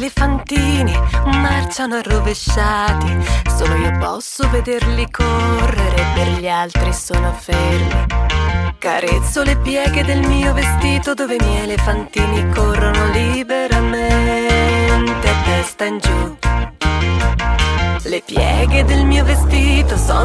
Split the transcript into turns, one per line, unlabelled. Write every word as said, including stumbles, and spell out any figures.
elefantini marciano arrovesciati, solo io posso vederli correre, per gli altri sono fermi. Carezzo le pieghe del mio vestito dove i miei elefantini corrono liberamente a testa in giù. Le pieghe del mio vestito sono